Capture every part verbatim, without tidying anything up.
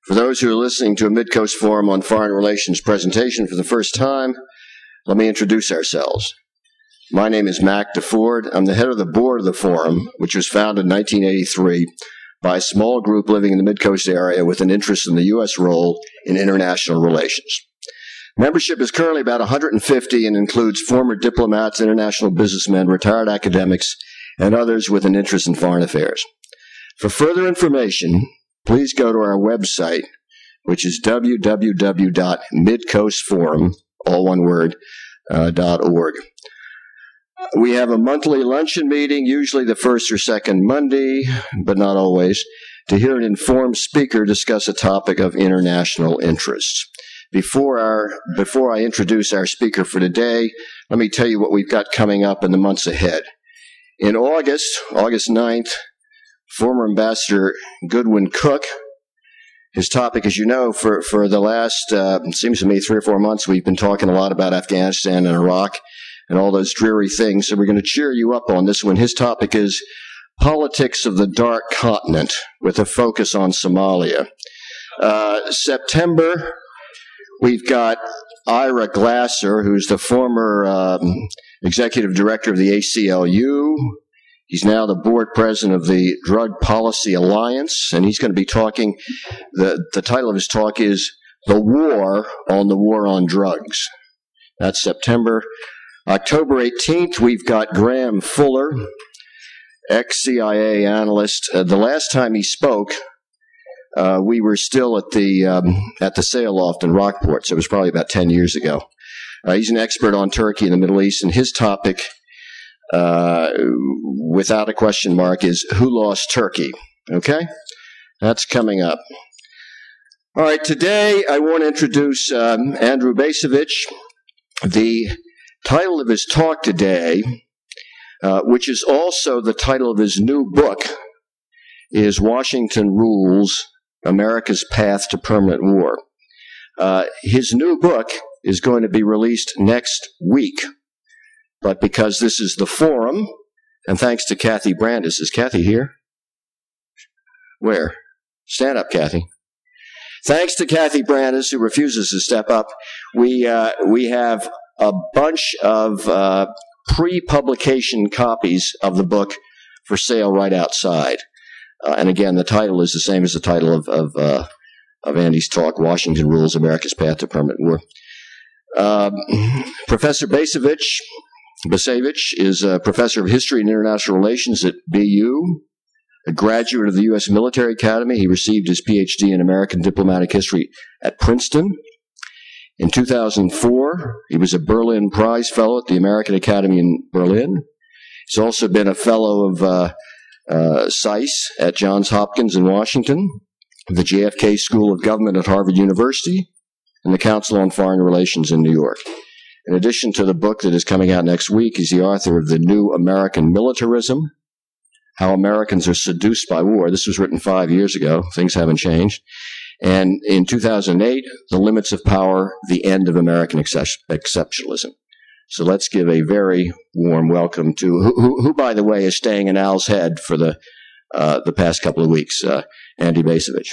For those who are listening to a Midcoast Forum on Foreign Relations presentation for the first time, let me introduce ourselves. My name is Mac DeFord. I'm the head of the board of the Forum, which was founded in nineteen eighty-three by a small group living in the Midcoast area with an interest in the U S role in international relations. Membership is currently about one hundred fifty and includes former diplomats, international businessmen, retired academics, and others with an interest in foreign affairs. For further information, please go to our website, which is w w w dot midcoast forum, all one word, uh, .org. We have a monthly luncheon meeting, usually the first or second Monday, but not always, to hear an informed speaker discuss a topic of international interest. Before our, before I introduce our speaker for today, let me tell you what we've got coming up in the months ahead. In August, August ninth, former Ambassador Goodwin Cook, his topic, as you know, for, for the last, uh, it seems to me, three or four months, we've been talking a lot about Afghanistan and Iraq and all those dreary things, so we're going to cheer you up on this one. His topic is Politics of the Dark Continent, with a focus on Somalia. Uh, September, we've got Ira Glasser, who's the former um, executive director of the A C L U. He's now the board president of the Drug Policy Alliance, and he's going to be talking, the, the title of his talk is The War on the War on Drugs. That's September. October eighteenth, we've got Graham Fuller, ex-C I A analyst. Uh, the last time he spoke, uh, we were still at the um, at the sail loft in Rockport, so it was probably about ten years ago. Uh, he's an expert on Turkey and the Middle East, and his topic, uh, without a question mark, is Who Lost Turkey? Okay? That's coming up. All right, today I want to introduce um, Andrew Bacevich. The title of his talk today, uh, which is also the title of his new book, is Washington Rules, America's Path to Permanent War. Uh, his new book is going to be released next week, but because this is the forum, and thanks to Kathy Brandis. Is Kathy here? Where? Stand up, Kathy. Thanks to Kathy Brandis, who refuses to step up, we uh, we have a bunch of uh, pre-publication copies of the book for sale right outside. Uh, and again, the title is the same as the title of of, uh, of Andy's talk, Washington Rules, America's Path to Permanent War. Uh, Professor Bacevich, Bacevich is a professor of history and international relations at B U, a graduate of the U S Military Academy. He received his P H D in American diplomatic history at Princeton. In two thousand four, he was a Berlin Prize Fellow at the American Academy in Berlin. He's also been a Fellow of uh, uh, S I S at Johns Hopkins in Washington, the J F K School of Government at Harvard University, and the Council on Foreign Relations in New York. In addition to the book that is coming out next week, he's the author of The New American Militarism, How Americans Are Seduced by War. This was written five years ago. Things haven't changed. And in two thousand eight, The Limits of Power, The End of American Exceptionalism. So let's give a very warm welcome to, who, who, who by the way, is staying in Al's head for the uh, the past couple of weeks, uh, Andy Bacevich.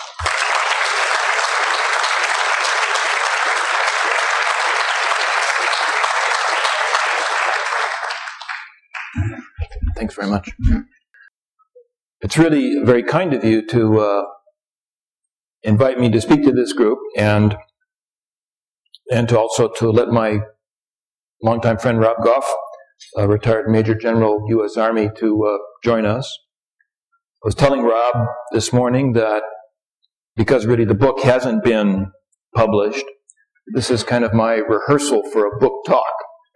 Thanks very much. It's really very kind of you to uh, invite me to speak to this group, and and to also to let my longtime friend Rob Goff, a retired Major General U S Army, to uh, join us. I was telling Rob this morning that because really the book hasn't been published, this is kind of my rehearsal for a book talk.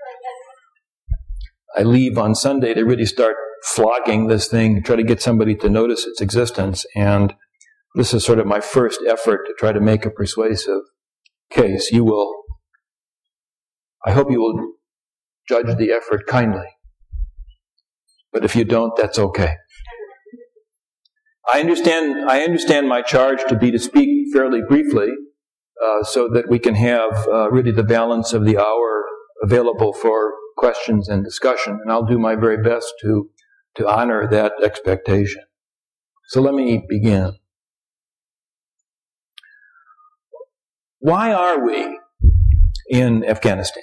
I leave on Sunday to really start flogging this thing, try to get somebody to notice its existence, and this is sort of my first effort to try to make a persuasive case. You will, I hope you will judge the effort kindly. But if you don't, that's okay. I understand, I understand my charge to be to speak fairly briefly, uh, so that we can have uh, really the balance of the hour available for questions and discussion, and I'll do my very best to to honor that expectation. So let me begin. why are we in Afghanistan?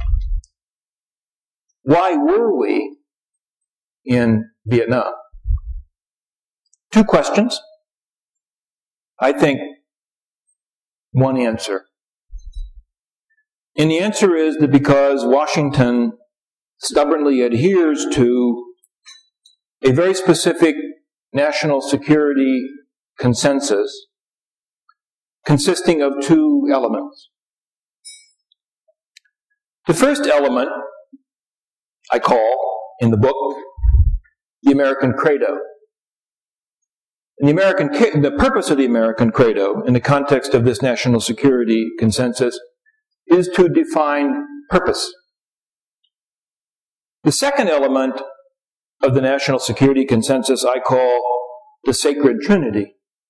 Why were we in Vietnam? Two questions. I think one answer. And the answer is that because Washington stubbornly adheres to a very specific national security consensus consisting of two elements. The first element I call, in the book, the American Credo. And the American, the purpose of the American Credo, in the context of this national security consensus, is to define purpose. The second element of the national security consensus I call the Sacred Trinity.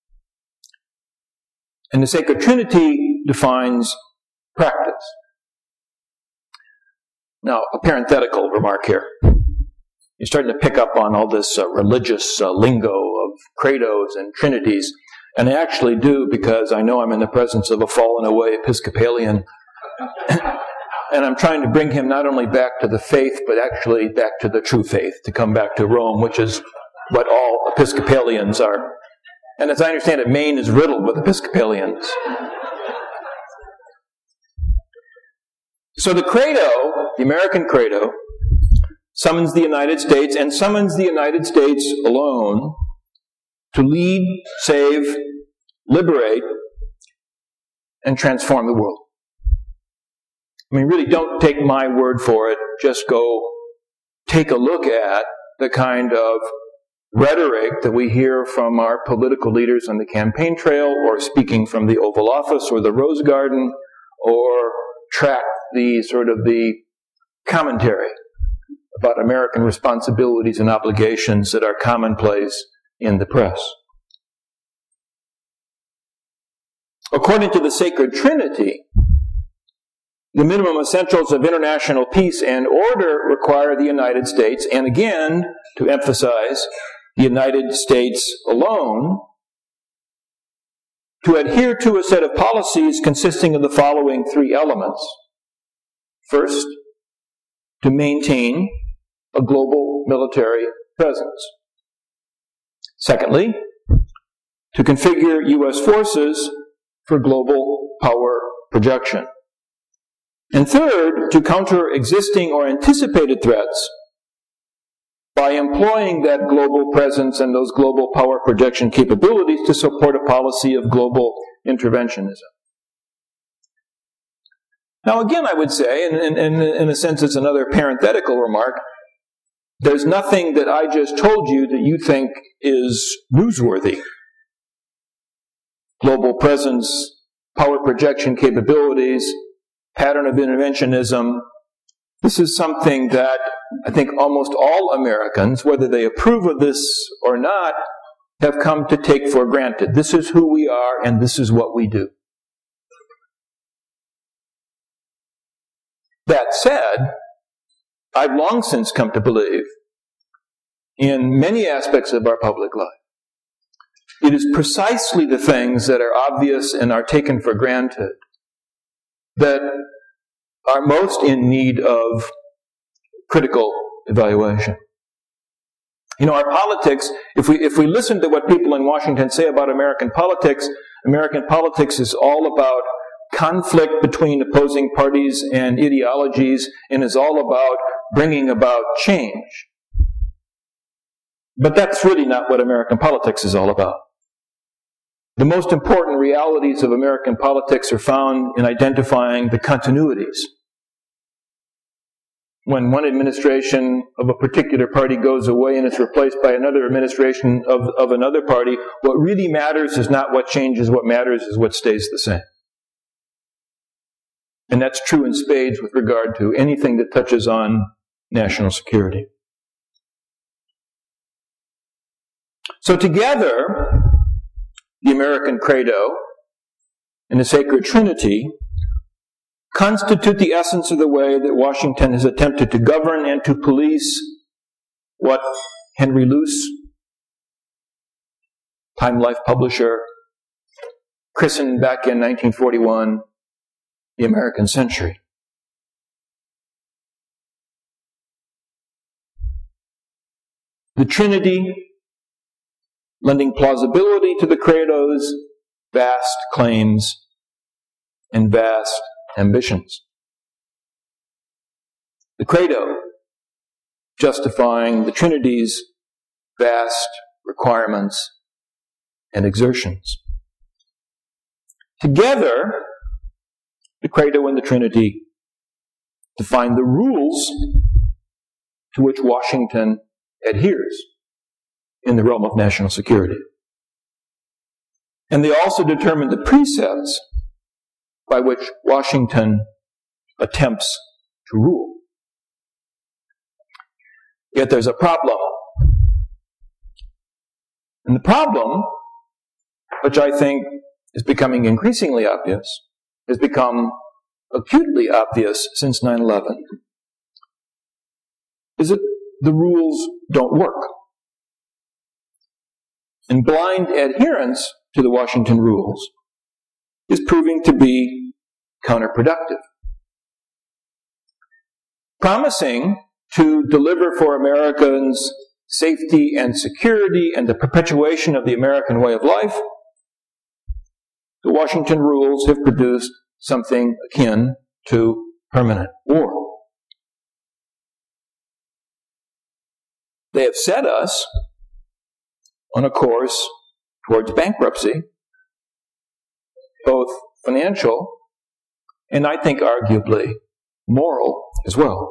And the Sacred Trinity defines practice. Now, a parenthetical remark here. You're starting to pick up on all this uh, religious uh, lingo of credos and trinities. And I actually do, because I know I'm in the presence of a fallen away Episcopalian. And I'm trying to bring him not only back to the faith, but actually back to the true faith, to come back to Rome, which is what all Episcopalians are. And as I understand it, Maine is riddled with Episcopalians. So the Credo, the American Credo, summons the United States, and summons the United States alone, to lead, save, liberate, and transform the world. I mean, really, don't take my word for it. Just go take a look at the kind of rhetoric that we hear from our political leaders on the campaign trail, or speaking from the Oval Office or the Rose Garden, or track the sort of the commentary about American responsibilities and obligations that are commonplace in the press. According to the Sacred Trinity, the minimum essentials of international peace and order require the United States, and again, to emphasize, the United States alone, to adhere to a set of policies consisting of the following three elements. First, to maintain a global military presence. Secondly, to configure U S forces for global power projection. And third, to counter existing or anticipated threats by employing that global presence and those global power projection capabilities to support a policy of global interventionism. Now again, I would say, and in a sense it's another parenthetical remark, there's nothing that I just told you that you think is newsworthy. Global presence, power projection capabilities, pattern of interventionism. This is something that I think almost all Americans, whether they approve of this or not, have come to take for granted. This is who we are, and this is what we do. That said, I've long since come to believe, in many aspects of our public life, it is precisely the things that are obvious and are taken for granted that are most in need of critical evaluation. You know, our politics, if we if we listen to what people in Washington say about American politics, American politics is all about conflict between opposing parties and ideologies, and is all about bringing about change. But that's really not what American politics is all about. The most important realities of American politics are found in identifying the continuities. When one administration of a particular party goes away and is replaced by another administration of, of another party, what really matters is not what changes, what matters is what stays the same. And that's true in spades with regard to anything that touches on national security. So together, the American Credo and the Sacred Trinity constitute the essence of the way that Washington has attempted to govern and to police what Henry Luce, Time Life publisher, christened back in nineteen forty-one the American century. The Trinity lending plausibility to the Credo's vast claims and vast ambitions. The Credo justifying the Trinity's vast requirements and exertions. Together, the Credo and the Trinity define the rules to which Washington adheres in the realm of national security. And they also determine the precepts by which Washington attempts to rule. Yet there's a problem. And the problem, which I think is becoming increasingly obvious, has become acutely obvious since nine eleven, is that the rules don't work. And blind adherence to the Washington rules is proving to be counterproductive. Promising to deliver for Americans safety and security and the perpetuation of the American way of life, the Washington rules have produced something akin to permanent war. They have set us on a course towards bankruptcy, both financial and I think arguably moral as well.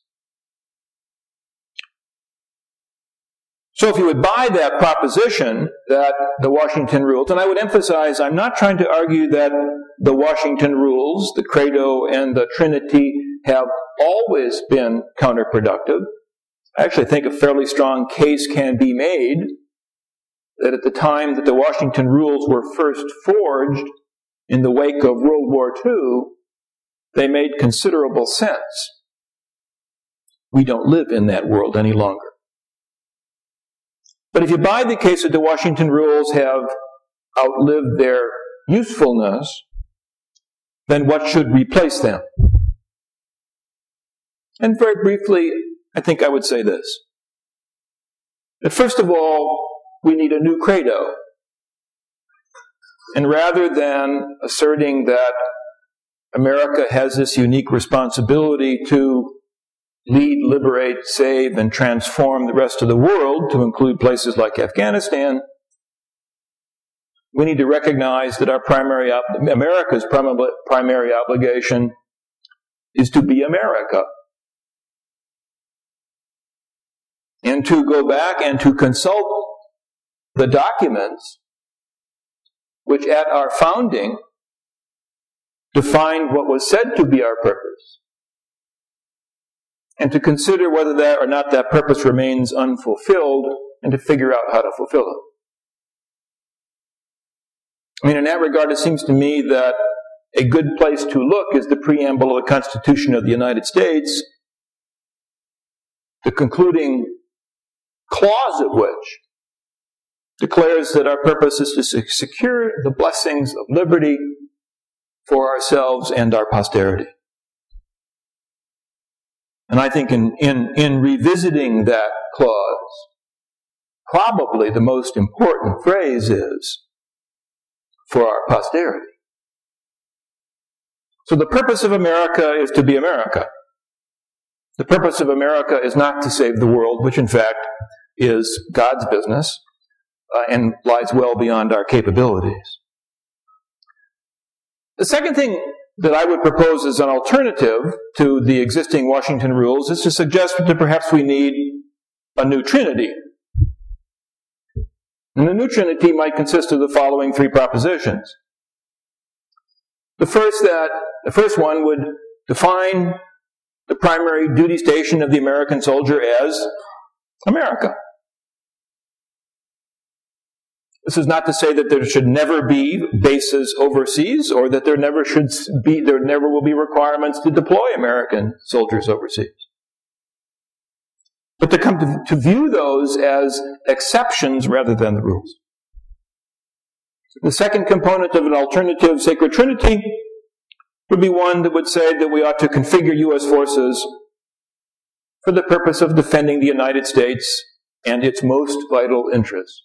So if you would buy that proposition that the Washington rules, and I would emphasize, I'm not trying to argue that the Washington rules, the Credo and the Trinity have always been counterproductive. I actually think a fairly strong case can be made that at the time that the Washington rules were first forged in the wake of World War Two, they made considerable sense. We don't live in that world any longer. But if you buy the case that the Washington rules have outlived their usefulness, then what should replace them? And very briefly, I think I would say this. That first of all, we need a new credo. And rather than asserting that America has this unique responsibility to lead, liberate, save, and transform the rest of the world, to include places like Afghanistan, we need to recognize that our primary, America's primary obligation is to be America. And to go back and to consult the documents which at our founding defined what was said to be our purpose, and to consider whether that or not that purpose remains unfulfilled, and to figure out how to fulfill it. I mean, in that regard, it seems to me that a good place to look is the preamble of the Constitution of the United States, the concluding clause of which declares that our purpose is to secure the blessings of liberty for ourselves and our posterity. And I think in, in, in revisiting that clause, probably the most important phrase is, for our posterity. So the purpose of America is to be America. The purpose of America is not to save the world, which in fact is God's business, uh, and lies well beyond our capabilities. The second thing that I would propose as an alternative to the existing Washington rules is to suggest that perhaps we need a new Trinity. And the new Trinity might consist of the following three propositions. The first that the first one would define the primary duty station of the American soldier as America. This is not to say that there should never be bases overseas, or that there never should be, there never will be requirements to deploy American soldiers overseas. But to come to, to view those as exceptions rather than the rules. The second component of an alternative sacred trinity would be one that would say that we ought to configure U S forces for the purpose of defending the United States and its most vital interests.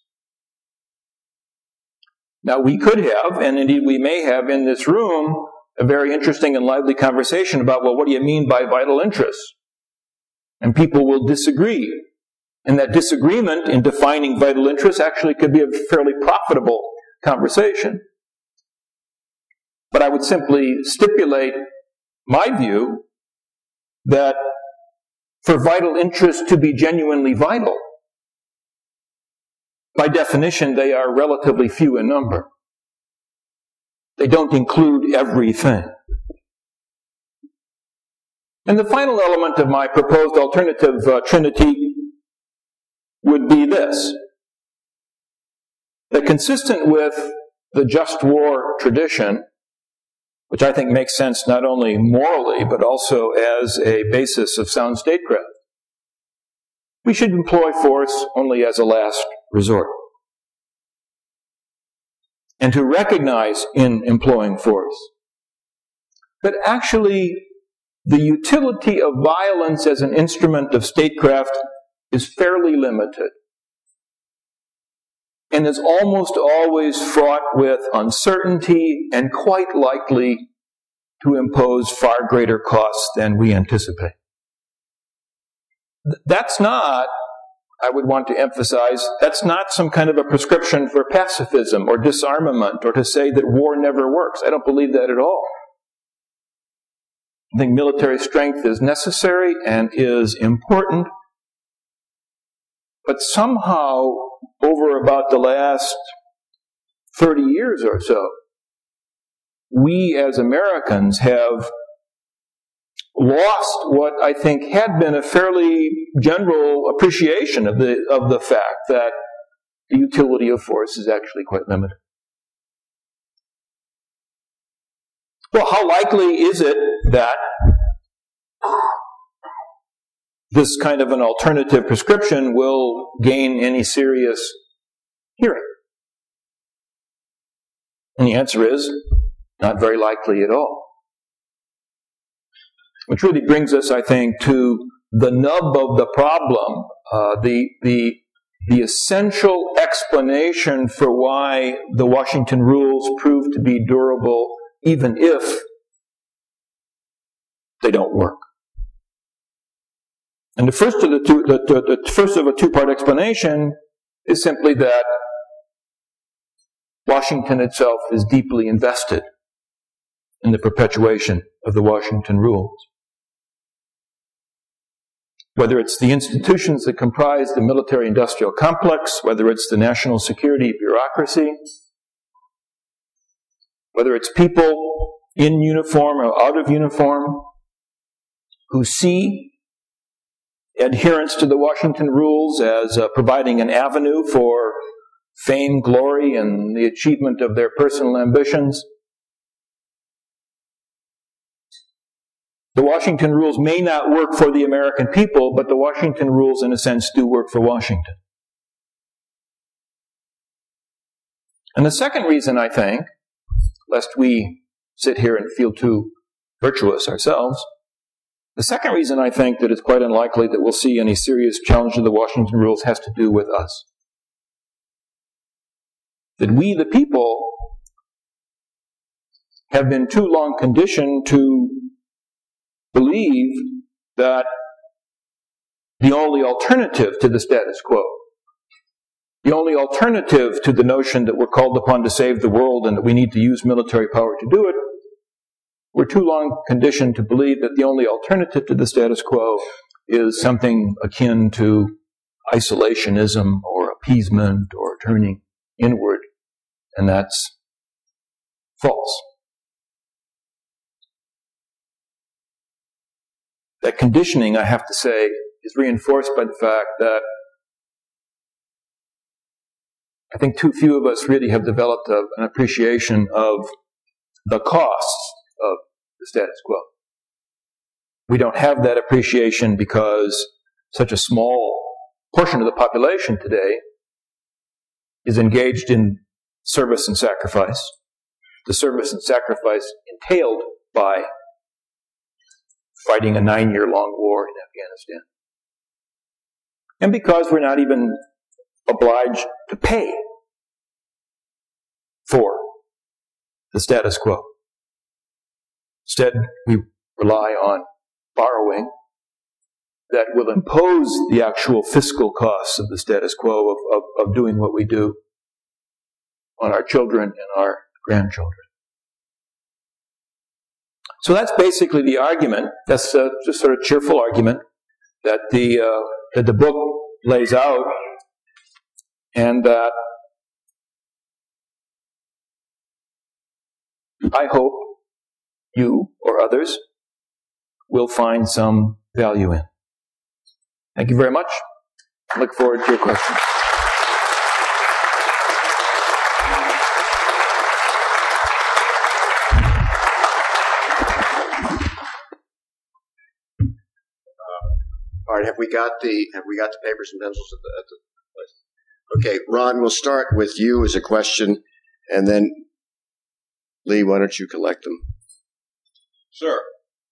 Now, we could have, and indeed we may have in this room, a very interesting and lively conversation about, well, what do you mean by vital interests? And people will disagree. And that disagreement in defining vital interests actually could be a fairly profitable conversation. But I would simply stipulate my view that for vital interests to be genuinely vital, by definition, they are relatively few in number. They don't include everything. And the final element of my proposed alternative uh, trinity would be this: that consistent with the just war tradition, which I think makes sense not only morally, but also as a basis of sound statecraft, we should employ force only as a last resort. And to recognize in employing force that actually the utility of violence as an instrument of statecraft is fairly limited and is almost always fraught with uncertainty and quite likely to impose far greater costs than we anticipate. That's not, I would want to emphasize, that's not some kind of a prescription for pacifism or disarmament or to say that war never works. I don't believe that at all. I think military strength is necessary and is important, but somehow over about the last thirty years or so, we as Americans have lost what I think had been a fairly general appreciation of the of the fact that the utility of force is actually quite limited. Well, how likely is it that this kind of an alternative prescription will gain any serious hearing? And the answer is not very likely at all. Which really brings us, I think, to the nub of the problem, uh, the, the, the essential explanation for why the Washington rules prove to be durable, even if they don't work. And the first of the two, the, the, the first of a two-part explanation is simply that Washington itself is deeply invested in the perpetuation of the Washington rules. Whether it's the institutions that comprise the military-industrial complex, whether it's the national security bureaucracy, whether it's people in uniform or out of uniform who see adherence to the Washington rules as uh, providing an avenue for fame, glory, and the achievement of their personal ambitions. The Washington rules may not work for the American people, but the Washington rules, in a sense, do work for Washington. And the second reason, I think, lest we sit here and feel too virtuous ourselves, the second reason I think that it's quite unlikely that we'll see any serious challenge to the Washington rules has to do with us. That we, the people, have been too long conditioned to believe that the only alternative to the status quo, the only alternative to the notion that we're called upon to save the world and that we need to use military power to do it, we're too long conditioned to believe that the only alternative to the status quo is something akin to isolationism or appeasement or turning inward, and that's false. That conditioning, I have to say, is reinforced by the fact that I think too few of us really have developed a, an appreciation of the costs of the status quo. We don't have that appreciation because such a small portion of the population today is engaged in service and sacrifice. The service and sacrifice entailed by fighting a nine-year-long war in Afghanistan. And because we're not even obliged to pay for the status quo. Instead, we rely on borrowing that will impose the actual fiscal costs of the status quo of, of, of doing what we do on our children and our grandchildren. So that's basically the argument. That's a just sort of cheerful argument that the uh, that the book lays out, and that I hope you or others will find some value in. Thank you very much. I look forward to your questions. All right, have we got the have we got the papers and pencils at the, at the place? Okay, Ron, we'll start with you as a question, and then Lee, why don't you collect them? Sir,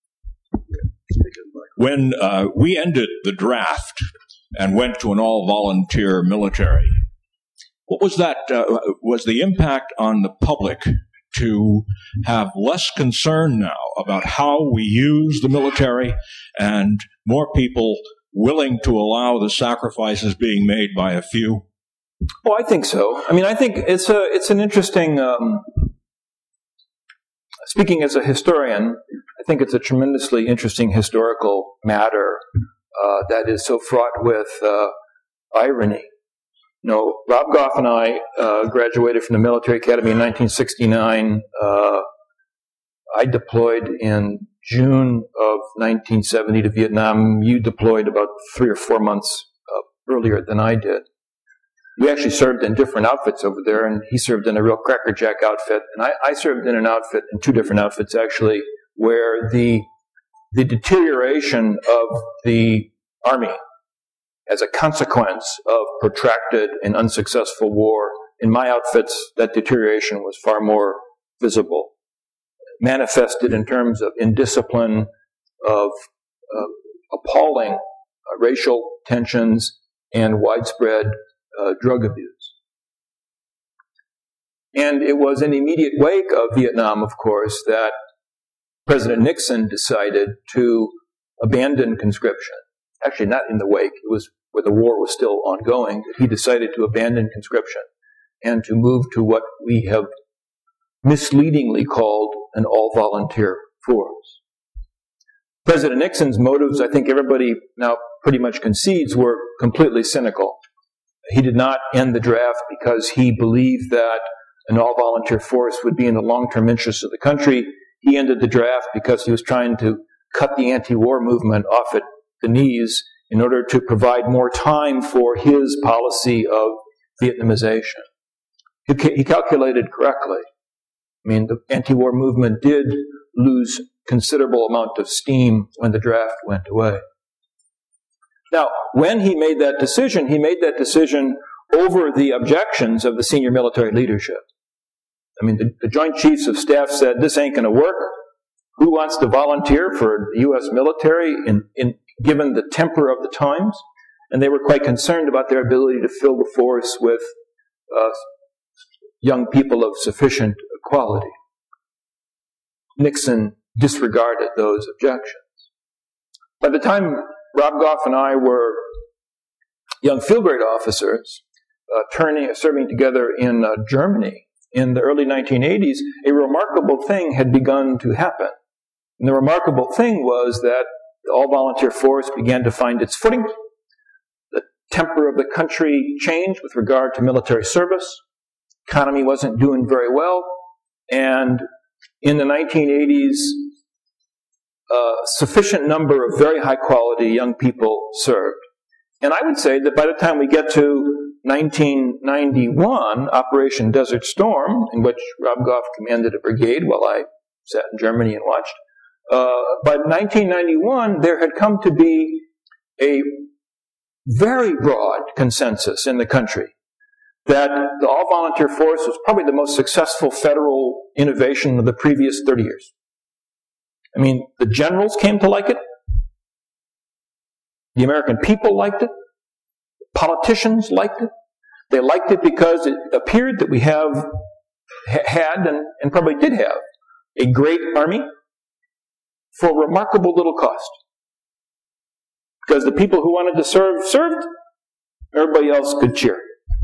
when uh, we ended the draft and went to an all-volunteer military, what was that? Uh, was the impact on the public to have less concern now about how we use the military and more people willing to allow the sacrifices being made by a few? Oh, I think so. I mean, I think it's a it's an interesting. Um, speaking as a historian, I think it's a tremendously interesting historical matter uh, that is so fraught with uh, irony. You know, Rob Goff and I uh, graduated from the military academy in nineteen sixty-nine. Uh, I deployed in June of nineteen seventy to Vietnam. You deployed about three or four months uh, earlier than I did. We actually served in different outfits over there, and he served in a real crackerjack outfit, and I, I served in an outfit, in two different outfits actually, where the the deterioration of the Army as a consequence of protracted and unsuccessful war, in my outfits, that deterioration was far more visible, manifested in terms of indiscipline, of uh, appalling uh, racial tensions, and widespread uh, drug abuse. And it was in the immediate wake of Vietnam, of course, that President Nixon decided to abandon conscription. Actually, not in the wake. It was where the war was still ongoing. He decided to abandon conscription and to move to what we have misleadingly called an all-volunteer force. President Nixon's motives, I think everybody now pretty much concedes, were completely cynical. He did not end the draft because he believed that an all-volunteer force would be in the long-term interests of the country. He ended the draft because he was trying to cut the anti-war movement off at the knees in order to provide more time for his policy of Vietnamization. He, ca- he calculated correctly. I mean, the anti-war movement did lose considerable amount of steam when the draft went away. Now, when he made that decision, he made that decision over the objections of the senior military leadership. I mean, the, the Joint Chiefs of Staff said, this ain't going to work. Who wants to volunteer for the U S military in, in, given the temper of the times? And they were quite concerned about their ability to fill the force with uh, young people of sufficient quality. Nixon disregarded those objections. By the time Rob Goff and I were young field grade officers, uh, turning, serving together in uh, Germany in the early nineteen eighties, a remarkable thing had begun to happen. And the remarkable thing was that the all-volunteer force began to find its footing. The temper of the country changed with regard to military service. Economy wasn't doing very well. And in the nineteen eighties, a sufficient number of very high-quality young people served. And I would say that by the time we get to nineteen ninety-one, Operation Desert Storm, in which Rob Goff commanded a brigade while I sat in Germany and watched, uh, by nineteen ninety-one, there had come to be a very broad consensus in the country that the all-volunteer force was probably the most successful federal innovation of the previous thirty years. I mean, the generals came to like it. The American people liked it. Politicians liked it. They liked it because it appeared that we have had and, and probably did have a great army for remarkable little cost. Because the people who wanted to serve, served. Everybody else could cheer.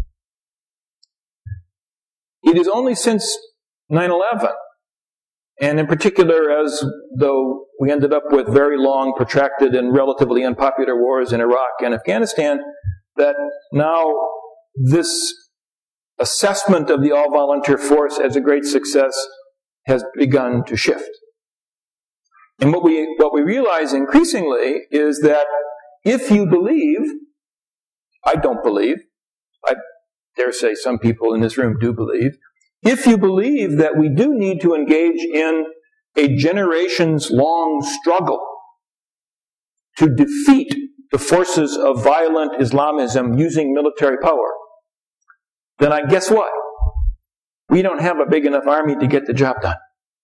It is only since nine eleven, and in particular as though we ended up with very long, protracted, and relatively unpopular wars in Iraq and Afghanistan, that now this assessment of the all-volunteer force as a great success has begun to shift. And what we, what we realize increasingly is that if you believe, I don't believe, I dare say some people in this room do believe, if you believe that we do need to engage in a generations-long struggle to defeat the forces of violent Islamism using military power, then I guess what? We don't have a big enough army to get the job done.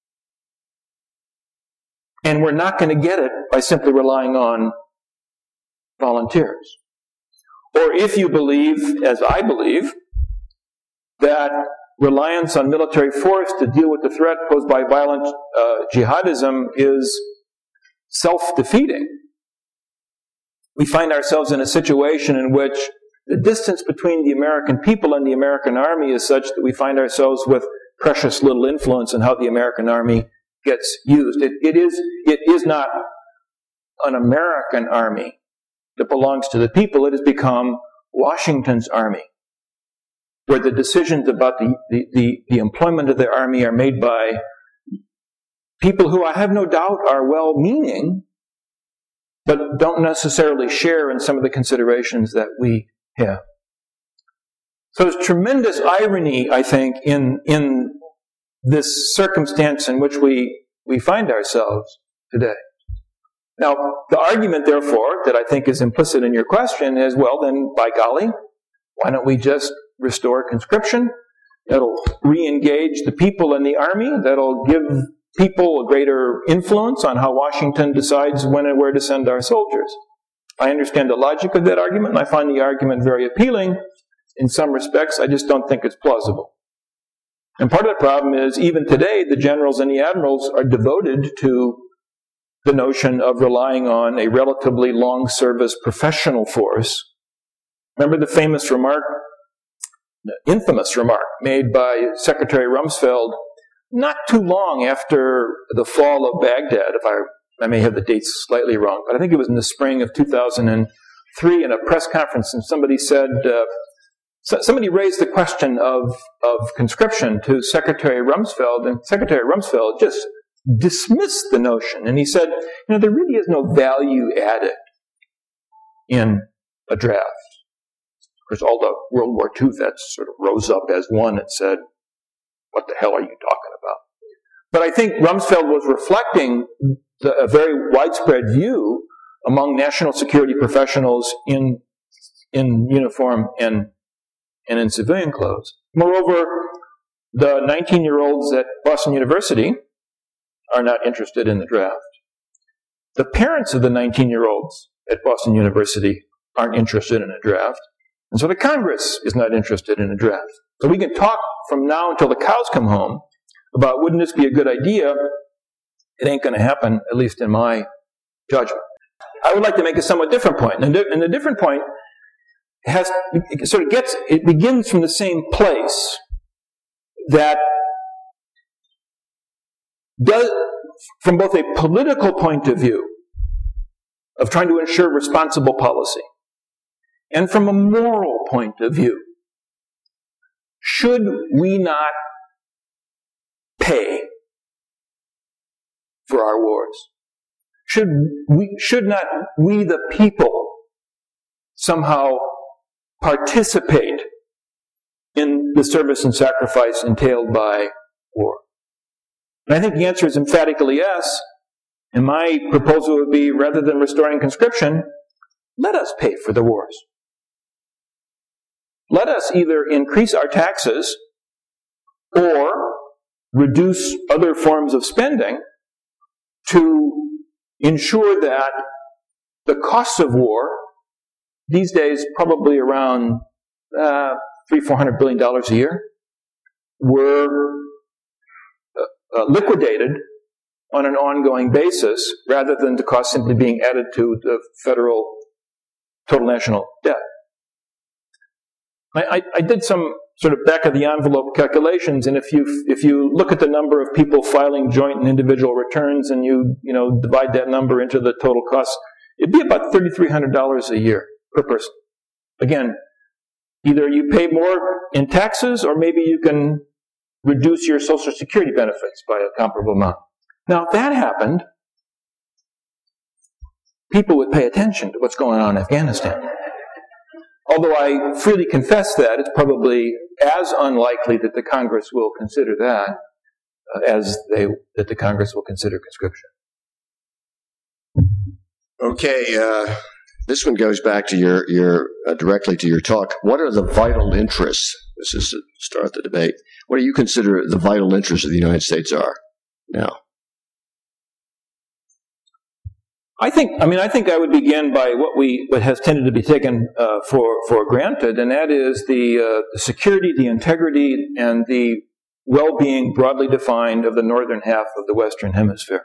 And we're not going to get it by simply relying on volunteers. Or if you believe, as I believe, that reliance on military force to deal with the threat posed by violent uh, jihadism is self-defeating, we find ourselves in a situation in which the distance between the American people and the American army is such that we find ourselves with precious little influence in how the American army gets used. It, it is, it is not an American army that belongs to the people. It has become Washington's army, where the decisions about the, the, the, the employment of the army are made by people who I have no doubt are well-meaning, but don't necessarily share in some of the considerations that we have. So there's tremendous irony, I think, in, in this circumstance in which we, we find ourselves today. Now, the argument, therefore, that I think is implicit in your question is, well, then, by golly, why don't we just restore conscription? That'll re-engage the people in the army. That'll give people a greater influence on how Washington decides when and where to send our soldiers. I understand the logic of that argument, and I find the argument very appealing in some respects. I just don't think it's plausible. And part of the problem is, even today, the generals and the admirals are devoted to the notion of relying on a relatively long-service professional force. Remember the famous remark, the infamous remark made by Secretary Rumsfeld not too long after the fall of Baghdad, if I, I may have the dates slightly wrong, but I think it was in the spring of two thousand three in a press conference, and somebody said, uh, so somebody raised the question of, of conscription to Secretary Rumsfeld, and Secretary Rumsfeld just dismissed the notion, and he said, you know, there really is no value added in a draft. Of course, all the World War Two vets sort of rose up as one and said, what the hell are you talking about? But I think Rumsfeld was reflecting the, a very widespread view among national security professionals in, in uniform and, and in civilian clothes. Moreover, the nineteen-year-olds at Boston University are not interested in the draft. The parents of the nineteen-year-olds at Boston University aren't interested in a draft. And so the Congress is not interested in a draft. So we can talk from now until the cows come home about wouldn't this be a good idea. It ain't going to happen, at least in my judgment. I would like to make a somewhat different point. And the different point has, it sort of gets, it begins from the same place that does, from both a political point of view of trying to ensure responsible policy, and from a moral point of view, should we not pay for our wars? Should we, should not we the people somehow participate in the service and sacrifice entailed by war? And I think the answer is emphatically yes. And my proposal would be, rather than restoring conscription, let us pay for the wars. Let us either increase our taxes or reduce other forms of spending to ensure that the costs of war, these days probably around uh, three, four hundred billion dollars a year, were uh, uh, liquidated on an ongoing basis rather than the cost simply being added to the federal total national debt. I, I, I did some sort of back-of-the-envelope calculations, and if you if you look at the number of people filing joint and individual returns, and you you know divide that number into the total cost, it'd be about three thousand three hundred dollars a year per person. Again, either you pay more in taxes, or maybe you can reduce your Social Security benefits by a comparable amount. Now, if that happened, people would pay attention to what's going on in Afghanistan. Although I freely confess that it's probably as unlikely that the Congress will consider that uh, as they that the Congress will consider conscription. Okay, uh, this one goes back to your your uh, directly to your talk. What are the vital interests? This is to start the debate. What do you consider the vital interests of the United States are now? I think, I mean, I think I would begin by what we, what has tended to be taken uh, for, for granted, and that is the, uh, the security, the integrity, and the well-being broadly defined of the northern half of the Western Hemisphere.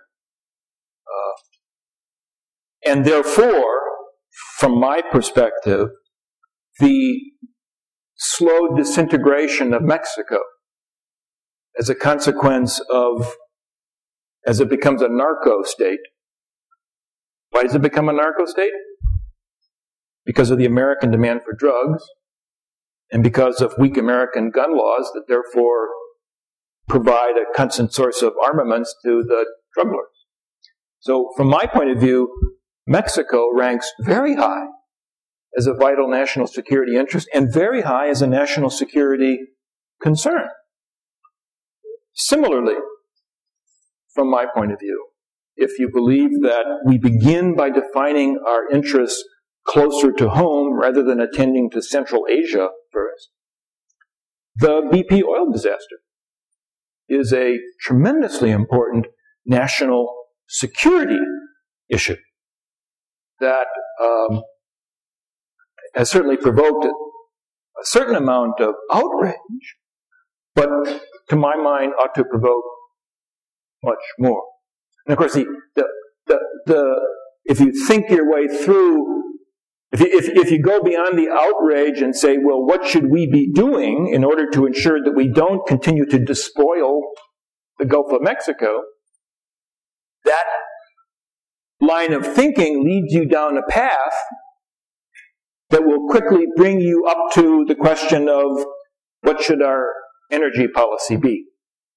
Uh, and therefore, from my perspective, the slow disintegration of Mexico as a consequence of, as it becomes a narco state. Why does it become a narco state? Because of the American demand for drugs, and because of weak American gun laws that therefore provide a constant source of armaments to the drug lords. So from my point of view, Mexico ranks very high as a vital national security interest and very high as a national security concern. Similarly, from my point of view, if you believe that we begin by defining our interests closer to home rather than attending to Central Asia first, the B P oil disaster is a tremendously important national security issue that um, has certainly provoked a certain amount of outrage, but to my mind ought to provoke much more. And of course, the, the, the, the, if you think your way through, if you, if, if you go beyond the outrage and say, well, what should we be doing in order to ensure that we don't continue to despoil the Gulf of Mexico, that line of thinking leads you down a path that will quickly bring you up to the question of what should our energy policy be?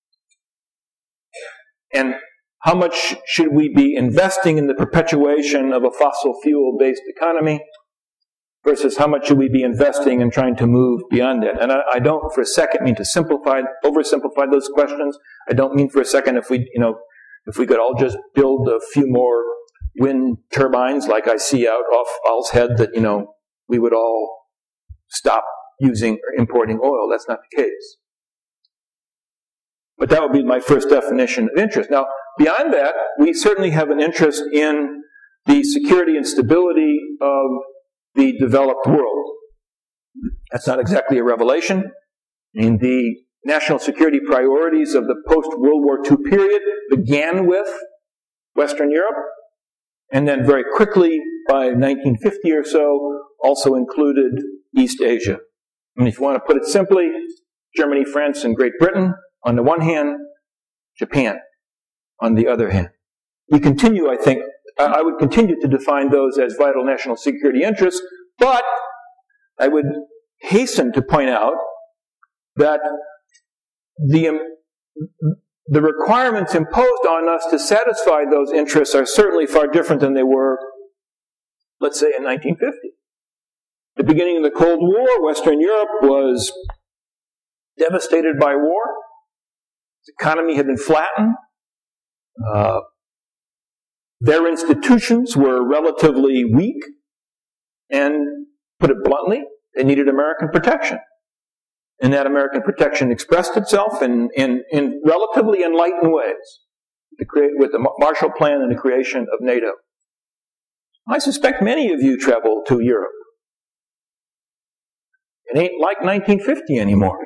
And how much should we be investing in the perpetuation of a fossil fuel-based economy versus how much should we be investing in trying to move beyond it? And I, I don't for a second mean to simplify, oversimplify those questions. I don't mean for a second if we, you know, if we could all just build a few more wind turbines like I see out off Owl's Head that, you know, we would all stop using or importing oil. That's not the case. But that would be my first definition of interest. Now, beyond that, we certainly have an interest in the security and stability of the developed world. That's not exactly a revelation. I mean, the national security priorities of the post-World War Two period began with Western Europe, and then very quickly, by nineteen fifty or so, also included East Asia. I mean, if you want to put it simply, Germany, France, and Great Britain on the one hand, Japan on the other hand. We continue, I think, I would continue to define those as vital national security interests, but I would hasten to point out that the, um, the requirements imposed on us to satisfy those interests are certainly far different than they were, let's say, in nineteen fifty. The beginning of the Cold War, Western Europe was devastated by war. Its economy had been flattened. Uh, their institutions were relatively weak, and, put it bluntly, they needed American protection. And that American protection expressed itself in, in, in relatively enlightened ways. the crea- with the Marshall Plan and the creation of NATO. I suspect many of you travel to Europe. It ain't like nineteen fifty anymore.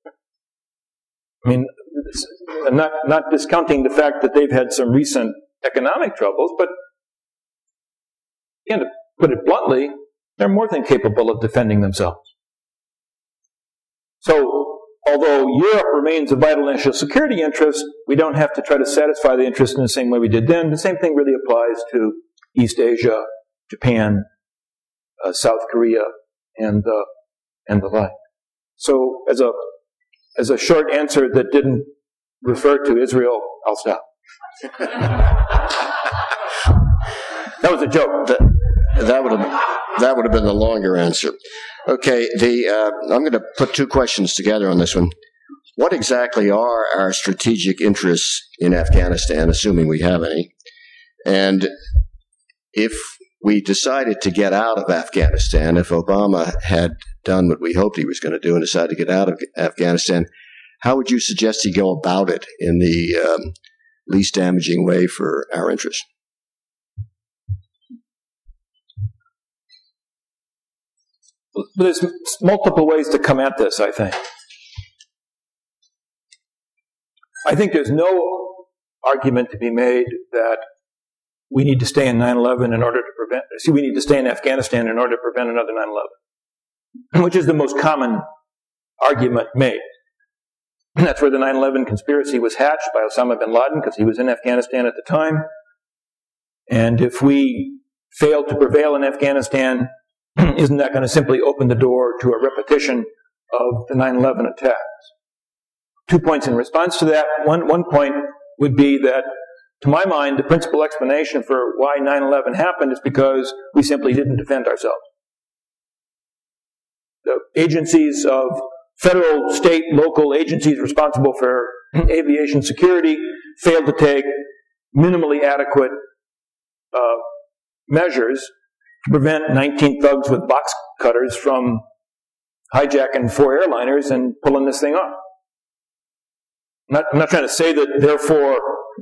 I mean, I'm not, not discounting the fact that they've had some recent economic troubles, but again, to put it bluntly, they're more than capable of defending themselves. So, although Europe remains a vital national security interest, we don't have to try to satisfy the interest in the same way we did then. The same thing really applies to East Asia, Japan, uh, South Korea, and uh, and the like. So, as a as a short answer that didn't refer to Israel, I'll stop. That was a joke. That, that would have that would have been the longer answer. Okay, the uh, I'm going to put two questions together on this one. What exactly are our strategic interests in Afghanistan, assuming we have any? And if we decided to get out of Afghanistan, if Obama had done what we hoped he was going to do and decided to get out of Afghanistan, how would you suggest he go about it in the um, least damaging way for our interests? There's multiple ways to come at this, I think. I think there's no argument to be made that we need to stay in nine eleven in order to prevent, see, we need to stay in Afghanistan in order to prevent another nine eleven, which is the most common argument made. And that's where the nine eleven conspiracy was hatched by Osama bin Laden, because he was in Afghanistan at the time. And if we fail to prevail in Afghanistan, isn't that going to simply open the door to a repetition of the nine eleven attacks? Two points in response to that. One, one point would be that, to my mind, the principal explanation for why nine eleven happened is because we simply didn't defend ourselves. The agencies of federal, state, local agencies responsible for aviation security failed to take minimally adequate uh, measures to prevent nineteen thugs with box cutters from hijacking four airliners and pulling this thing off. I'm not, I'm not trying to say that, therefore,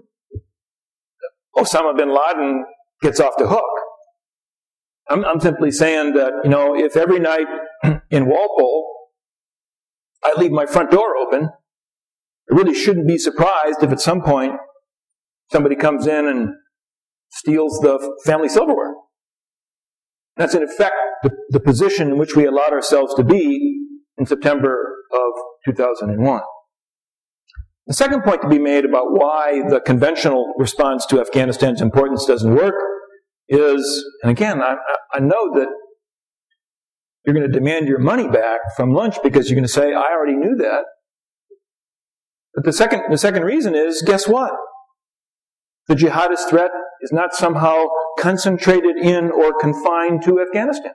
Osama bin Laden gets off the hook. I'm, I'm simply saying that, you know, if every night in Walpole I leave my front door open, I really shouldn't be surprised if at some point somebody comes in and steals the family silverware. That's in effect the, the position in which we allowed ourselves to be in September of two thousand one. The second point to be made about why the conventional response to Afghanistan's importance doesn't work is, and again, I, I know that you're going to demand your money back from lunch because you're going to say, I already knew that. But the second, the second reason is, guess what? The jihadist threat is not somehow concentrated in or confined to Afghanistan.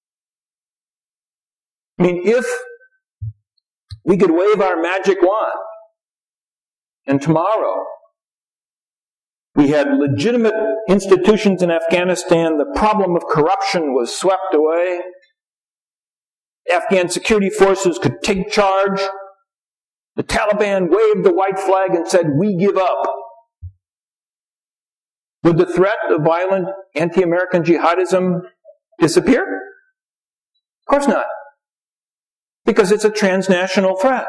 I mean, if we could wave our magic wand and tomorrow we had legitimate institutions in Afghanistan, the problem of corruption was swept away, Afghan security forces could take charge, the Taliban waved the white flag and said, we give up. Would the threat of violent anti-American jihadism disappear? Of course not. Because it's a transnational threat.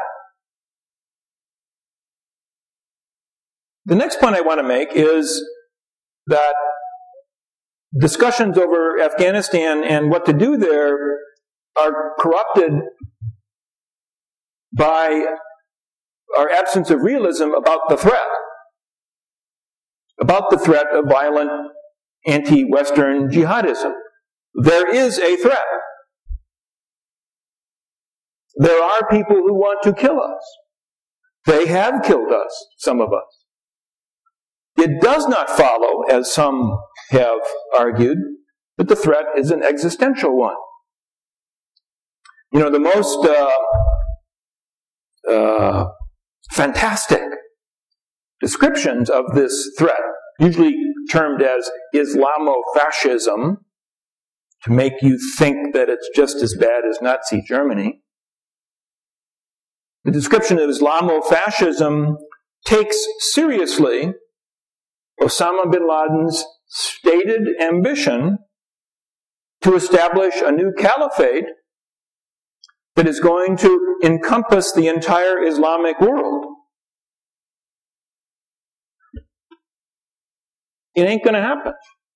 The next point I want to make is that discussions over Afghanistan and what to do there are corrupted by our absence of realism about the threat. About the threat of violent anti-Western jihadism. There is a threat. There are people who want to kill us. They have killed us, some of us. It does not follow, as some have argued, that the threat is an existential one. You know, the most uh, uh, fantastic descriptions of this threat, usually termed as Islamofascism, to make you think that it's just as bad as Nazi Germany. The description of Islamofascism takes seriously Osama bin Laden's stated ambition to establish a new caliphate that is going to encompass the entire Islamic world. It ain't going to happen.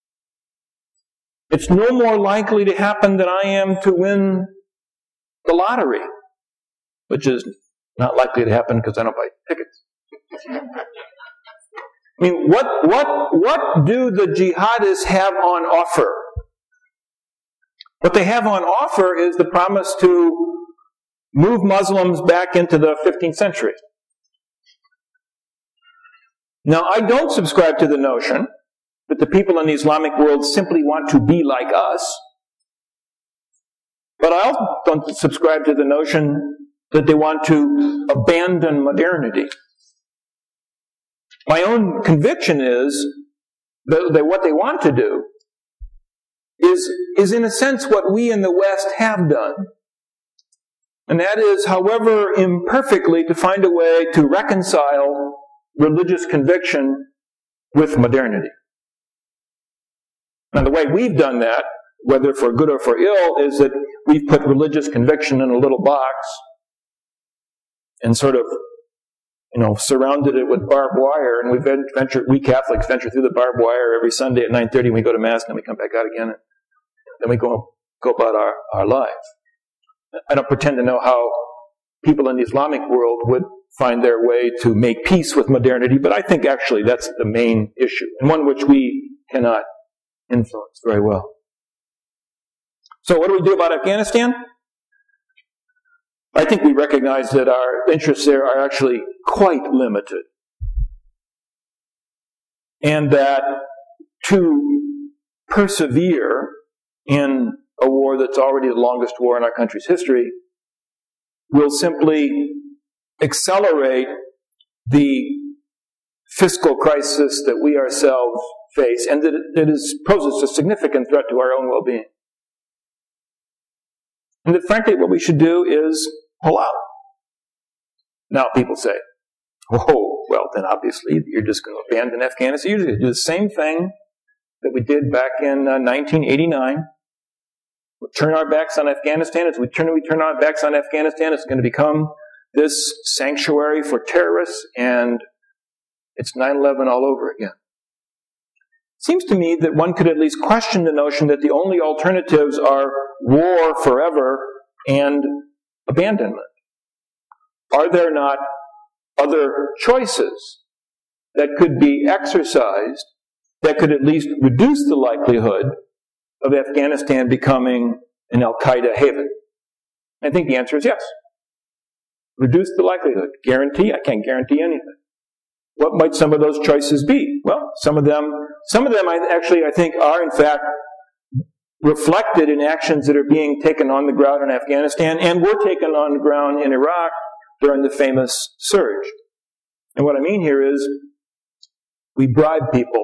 It's no more likely to happen than I am to win the lottery, which is not likely to happen because I don't buy tickets. I mean, what, what, what do the jihadists have on offer? What they have on offer is the promise to move Muslims back into the fifteenth century. Now, I don't subscribe to the notion that the people in the Islamic world simply want to be like us, but I also don't subscribe to the notion that they want to abandon modernity. My own conviction is that, that what they want to do is, is in a sense what we in the West have done. And that is, however imperfectly, to find a way to reconcile religious conviction with modernity. And the way we've done that, whether for good or for ill, is that we've put religious conviction in a little box and sort of, you know, surrounded it with barbed wire, and we venture, we Catholics venture through the barbed wire every Sunday at nine thirty, and we go to Mass, and then we come back out again, and then we go, go about our, our lives. I don't pretend to know how people in the Islamic world would find their way to make peace with modernity, but I think actually that's the main issue, and one which we cannot influence very well. So what do we do about Afghanistan? I think we recognize that our interests there are actually quite limited. And that to persevere in a war that's already the longest war in our country's history will simply accelerate the fiscal crisis that we ourselves face, and that it is, poses a significant threat to our own well-being. And that frankly what we should do is pull out. Now people say, oh, well then obviously you're just going to abandon Afghanistan. You're going to do the same thing that we did back in uh, nineteen eighty-nine. We'll turn our backs on Afghanistan. As we turn, we turn our backs on Afghanistan, it's going to become this sanctuary for terrorists, and it's nine eleven all over again. It seems to me that one could at least question the notion that the only alternatives are war forever and abandonment. Are there not other choices that could be exercised that could at least reduce the likelihood of Afghanistan becoming an Al-Qaeda haven? I think the answer is yes. Reduce the likelihood. Guarantee? I can't guarantee anything. What might some of those choices be? Well, some of them, some of them I actually I think are in fact reflected in actions that are being taken on the ground in Afghanistan and were taken on the ground in Iraq during the famous surge. And what I mean here is we bribe people.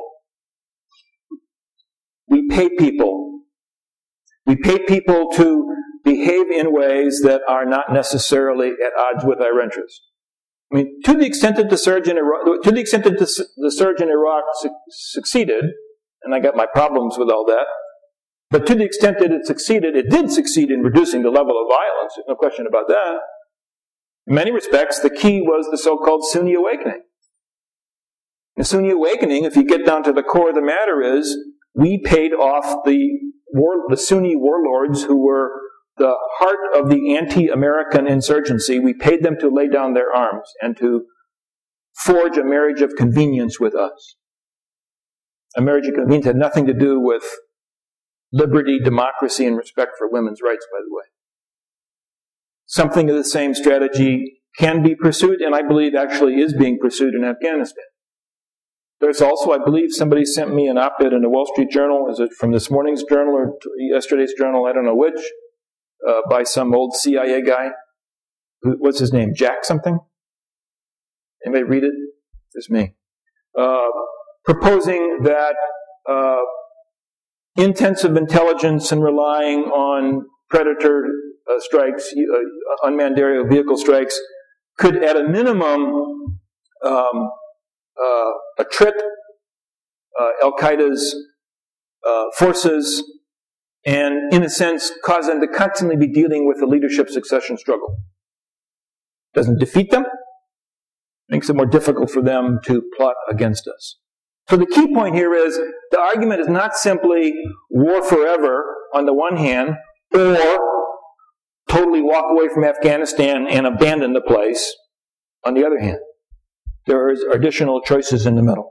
We pay people. We pay people to behave in ways that are not necessarily at odds with our interests. I mean, to the extent that the surge in Iraq, to the extent that the, the surge in Iraq su- succeeded, and I got my problems with all that, but to the extent that it succeeded, it did succeed in reducing the level of violence. There's no question about that. In many respects, the key was the so-called Sunni awakening. The Sunni awakening, if you get down to the core of the matter, is we paid off the war, the Sunni warlords who were the heart of the anti-American insurgency. We paid them to lay down their arms and to forge a marriage of convenience with us. A marriage of convenience had nothing to do with liberty, democracy, and respect for women's rights, by the way. Something of the same strategy can be pursued, and I believe actually is being pursued in Afghanistan. There's also, I believe, somebody sent me an op-ed in the Wall Street Journal. Is it from this morning's journal or yesterday's journal? I don't know which. Uh, by some old C I A guy. What's his name? Jack something? Anybody read it? It's me. Uh, proposing that uh, intensive intelligence and relying on predator uh, strikes, uh, unmanned aerial vehicle strikes, could at a minimum um, uh, attrit uh, Al-Qaeda's uh, forces, and in a sense cause them to constantly be dealing with the leadership succession struggle. Doesn't defeat them, makes it more difficult for them to plot against us. So the key point here is the argument is not simply war forever on the one hand, or totally walk away from Afghanistan and abandon the place on the other hand. There are additional choices in the middle.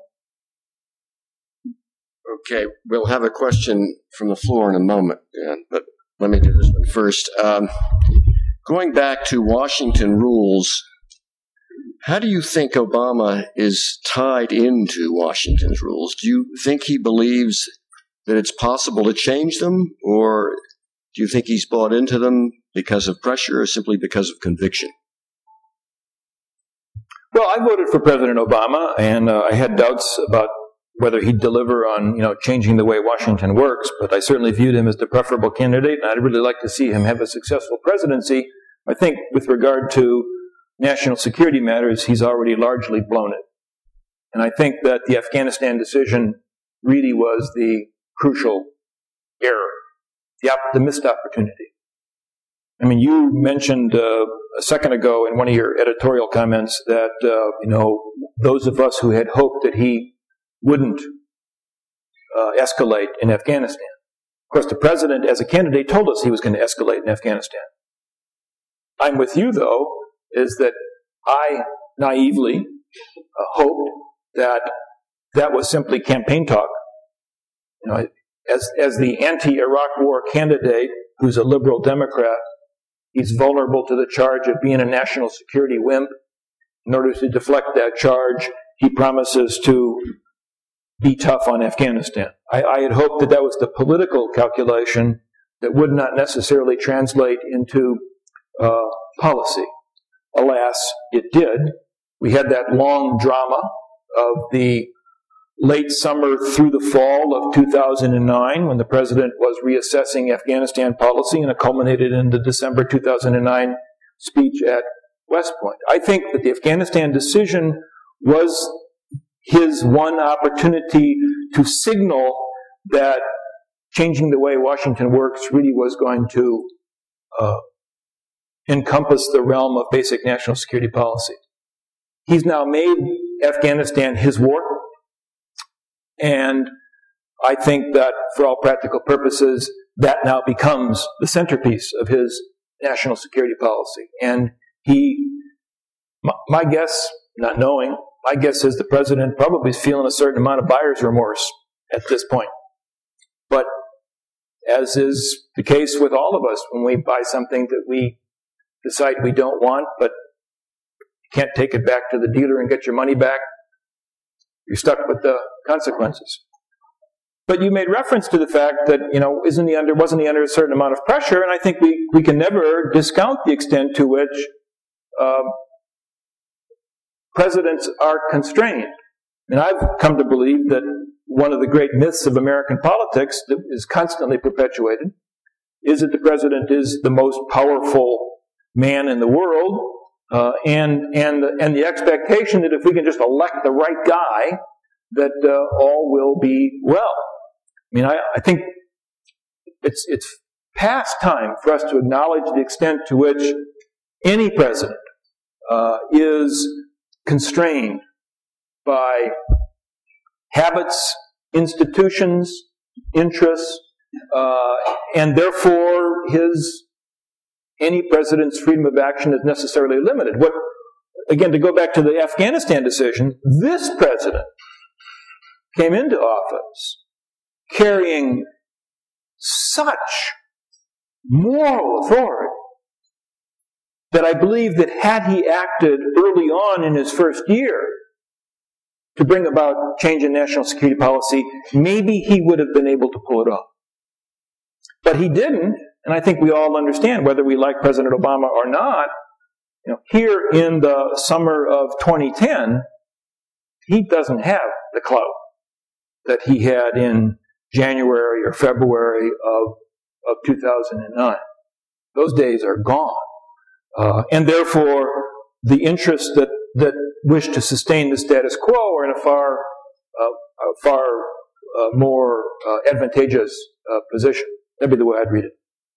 Okay, we'll have a question from the floor in a moment, but let me do this one first. Um, going back to Washington rules, how do you think Obama is tied into Washington's rules? Do you think he believes that it's possible to change them, or do you think he's bought into them because of pressure or simply because of conviction? Well, I voted for President Obama, and uh, I had doubts about whether he'd deliver on, you know, changing the way Washington works, but I certainly viewed him as the preferable candidate, and I'd really like to see him have a successful presidency. I think with regard to national security matters, he's already largely blown it. And I think that the Afghanistan decision really was the crucial error, the, op- the missed opportunity. I mean, you mentioned uh, a second ago in one of your editorial comments that, uh, you know, those of us who had hoped that he wouldn't uh, escalate in Afghanistan. Of course, the president, as a candidate, told us he was going to escalate in Afghanistan. I'm with you, though, is that I naively uh, hoped that that was simply campaign talk. You know, as, as the anti-Iraq war candidate who's a liberal Democrat, he's vulnerable to the charge of being a national security wimp. In order to deflect that charge, he promises to be tough on Afghanistan. I, I had hoped that that was the political calculation that would not necessarily translate into uh, policy. Alas, it did. We had that long drama of the late summer through the fall of two thousand nine when the president was reassessing Afghanistan policy, and it culminated in the December two thousand nine speech at West Point. I think that the Afghanistan decision was his one opportunity to signal that changing the way Washington works really was going to uh, encompass the realm of basic national security policy. He's now made Afghanistan his war, and I think that for all practical purposes, that now becomes the centerpiece of his national security policy. And he, my, my guess, not knowing, my guess is the president probably is feeling a certain amount of buyer's remorse at this point. But as is the case with all of us, when we buy something that we decide we don't want, but you can't take it back to the dealer and get your money back, you're stuck with the consequences. But you made reference to the fact that, you know, isn't he under, wasn't he under a certain amount of pressure? And I think we, we can never discount the extent to which uh, presidents are constrained. And I've come to believe that one of the great myths of American politics that is constantly perpetuated is that the president is the most powerful man in the world, uh, and and and the expectation that if we can just elect the right guy, that uh, all will be well. I mean, I, I think it's it's past time for us to acknowledge the extent to which any president uh, is constrained by habits, institutions, interests, uh, and therefore his any president's freedom of action is necessarily limited. What, again, to go back to the Afghanistan decision, this president came into office carrying such moral authority that I believe that had he acted early on in his first year to bring about change in national security policy, maybe he would have been able to pull it off. But he didn't, and I think we all understand, whether we like President Obama or not, you know, here in the summer of twenty ten, he doesn't have the clout that he had in January or February of, of two thousand nine. Those days are gone. Uh, and therefore, the interests that, that wish to sustain the status quo are in a far, uh, a far uh, more uh, advantageous uh, position. That'd be the way I'd read it.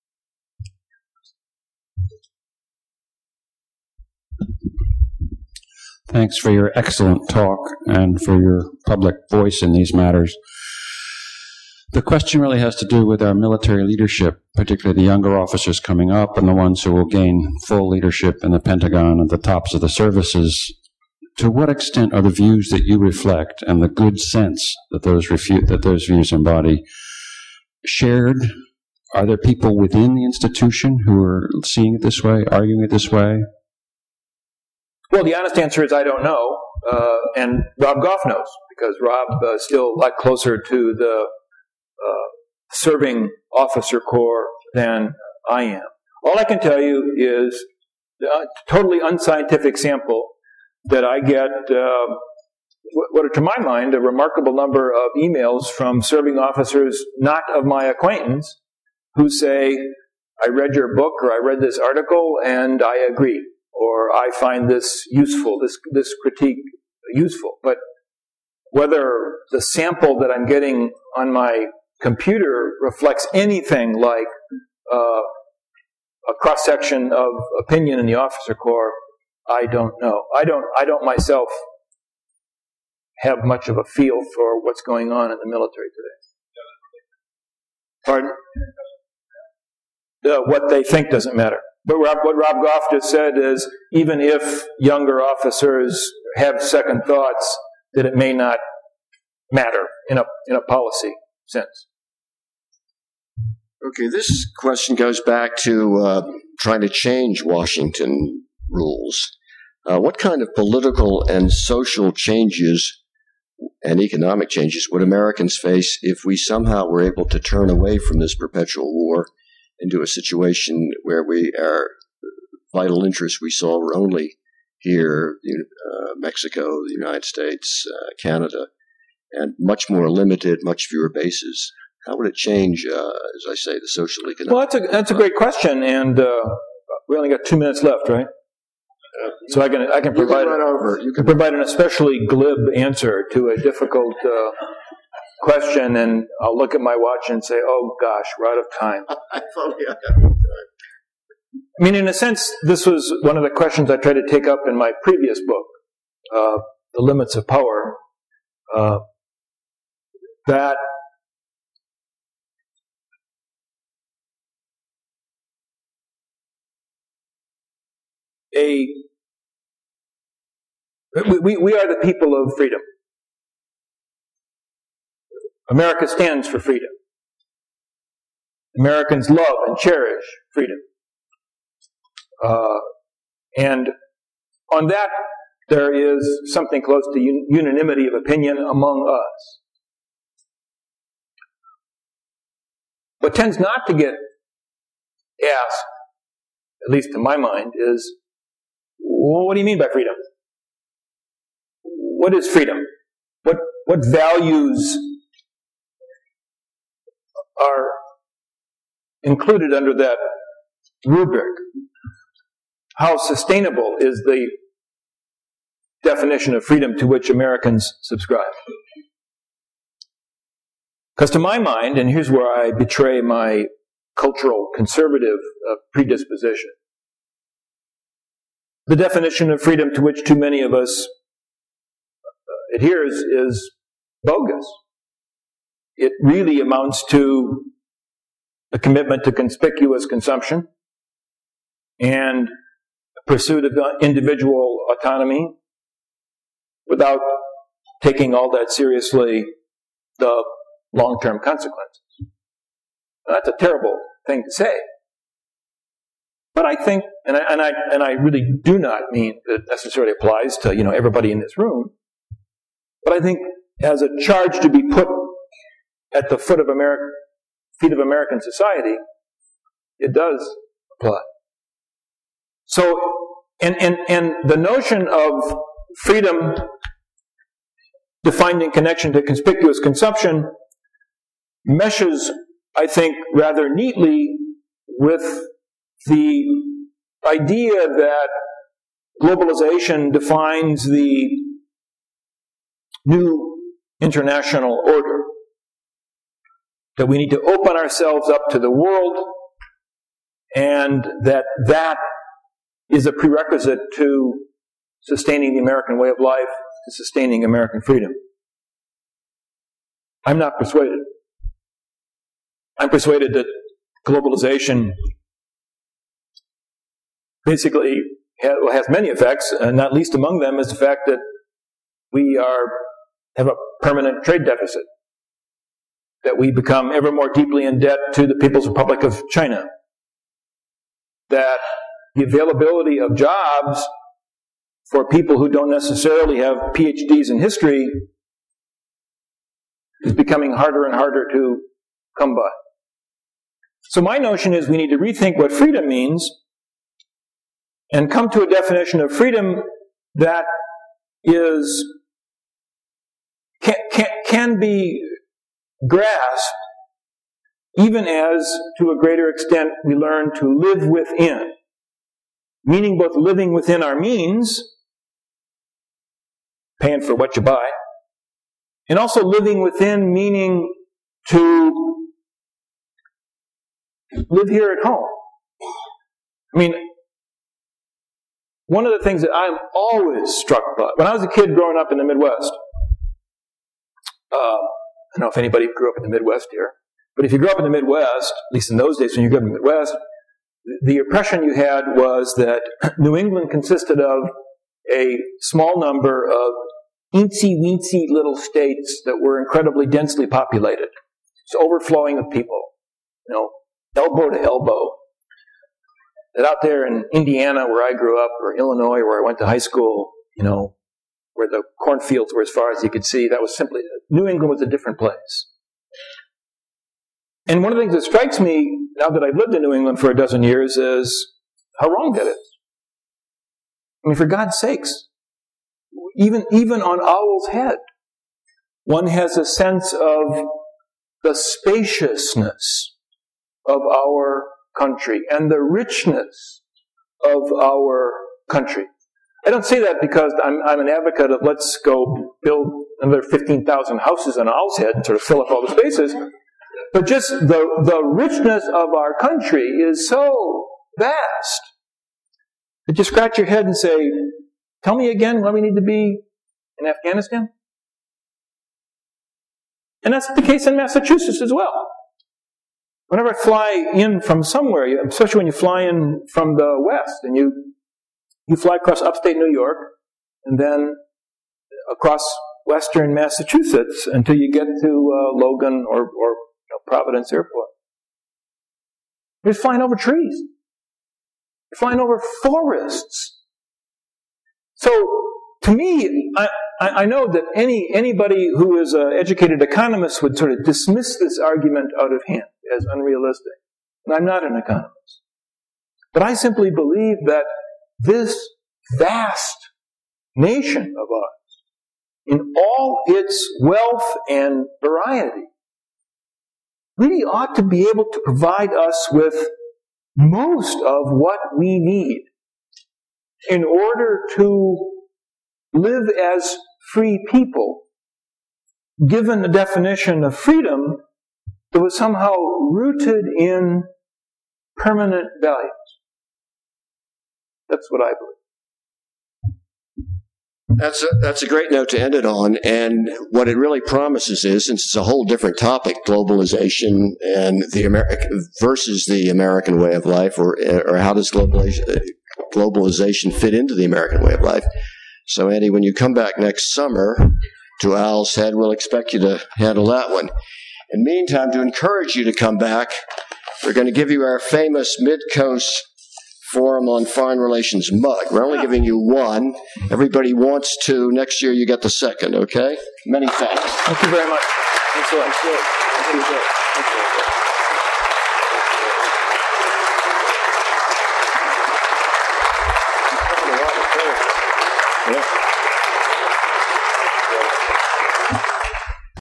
Thanks for your excellent talk and for your public voice in these matters. The question really has to do with our military leadership, particularly the younger officers coming up and the ones who will gain full leadership in the Pentagon at the tops of the services. To what extent are the views that you reflect and the good sense that those refu- that those views embody shared? Are there people within the institution who are seeing it this way, arguing it this way? Well, the honest answer is I don't know, uh, and Rob Goff knows, because Rob uh, is still a lot closer to the uh, serving officer corps than I am. All I can tell you is a totally unscientific sample that I get, uh, what are to my mind a remarkable number of emails from serving officers not of my acquaintance who say, I read your book or I read this article and I agree. Or I find this useful, this this critique useful. But whether the sample that I'm getting on my computer reflects anything like uh, a cross-section of opinion in the officer corps, I don't know. I don't. I don't myself have much of a feel for what's going on in the military today. Pardon? Uh, what they think doesn't matter. But Rob, what Rob Goff just said is, even if younger officers have second thoughts, that it may not matter in a in a policy sense. Okay, this question goes back to uh, trying to change Washington rules. Uh, what kind of political and social changes and economic changes would Americans face if we somehow were able to turn away from this perpetual war into a situation where we our vital interests we saw were only here, uh, Mexico, the United States, uh, Canada, and much more limited, much fewer bases? How would it change, uh, as I say, the social economic? Well, that's a that's a great question, and uh, we only got two minutes left, right? Uh, so I can I can provide you can run over. You can provide an especially glib answer to a difficult uh, question, and I'll look at my watch and say, "Oh gosh, we're out of time." I thought we had time. I mean, in a sense, this was one of the questions I tried to take up in my previous book, uh, "The Limits of Power." Uh, that a we we are the people of freedom. America stands for freedom. Americans love and cherish freedom. Uh, and on that, there is something close to un- unanimity of opinion among us. What tends not to get asked, at least to my mind, is, well, what do you mean by freedom? What is freedom? What what values are included under that rubric? How sustainable is the definition of freedom to which Americans subscribe? Because to my mind, and here's where I betray my cultural conservative uh, predisposition, the definition of freedom to which too many of us uh, adheres is bogus. It really amounts to a commitment to conspicuous consumption and pursuit of individual autonomy without taking all that seriously the long-term consequences. Now, that's a terrible thing to say. But I think, and I, and I and I really do not mean that it necessarily applies to, you know, everybody in this room, but I think as a charge to be put at the foot of America, feet of American society, it does apply. So, and, and, and the notion of freedom defined in connection to conspicuous consumption meshes, I think, rather neatly with the idea that globalization defines the new international order. that we need to open ourselves up to the world, and that that is a prerequisite to sustaining the American way of life, to sustaining American freedom. I'm not persuaded. I'm persuaded that globalization basically has many effects, and not least among them is the fact that we are have a permanent trade deficit, that we become ever more deeply in debt to the People's Republic of China, that the availability of jobs for people who don't necessarily have P H Ds in history is becoming harder and harder to come by. So my notion is we need to rethink what freedom means and come to a definition of freedom that is can, can, can be grasped even as, to a greater extent, we learn to live within. Meaning both living within our means, paying for what you buy, and also living within, meaning to live here at home. I mean, one of the things that I'm always struck by, when I was a kid growing up in the Midwest, uh, I don't know if anybody grew up in the Midwest here, but if you grew up in the Midwest, at least in those days when you grew up in the Midwest, the impression you had was that New England consisted of a small number of eensy-weensy little states that were incredibly densely populated. It's overflowing of people, you know, elbow to elbow. That out there in Indiana, where I grew up, or Illinois, where I went to high school, you know, where the cornfields were as far as you could see, that was simply, New England was a different place. And one of the things that strikes me, now that I've lived in New England for a dozen years, is how wrong that is. I mean, for God's sakes, even, even on Owl's Head, one has a sense of the spaciousness of our country and the richness of our country. I don't say that because I'm, I'm an advocate of let's go build another fifteen thousand houses on Owl's Head and sort of fill up all the spaces. But just the, the richness of our country is so vast that you scratch your head and say, tell me again why we need to be in Afghanistan? And that's the case in Massachusetts as well. Whenever I fly in from somewhere, especially when you fly in from the west, and you you fly across upstate New York, and then across western Massachusetts until you get to uh, Logan or, or you know, Providence Airport. You're flying over trees. You're flying over forests. So, to me, I, I know that any anybody who is an educated economist would sort of dismiss this argument out of hand as unrealistic. And I'm not an economist. But I simply believe that this vast nation of ours, in all its wealth and variety, really ought to be able to provide us with most of what we need in order to live as free people, given the definition of freedom that was somehow rooted in permanent values. That's what I believe. That's a, that's a great note to end it on. And what it really promises is, since it's a whole different topic, globalization and the American versus the American way of life, or or how does globalization globalization fit into the American way of life? So, Andy, when you come back next summer to Owl's Head, we'll expect you to handle that one. In the meantime, to encourage you to come back, we're going to give you our famous Mid-Coast Forum on Foreign Relations mug. We're only giving you one. Everybody wants two. Next year, you get the second, okay? Many thanks. Thank you very much. Thanks a lot. Thank you.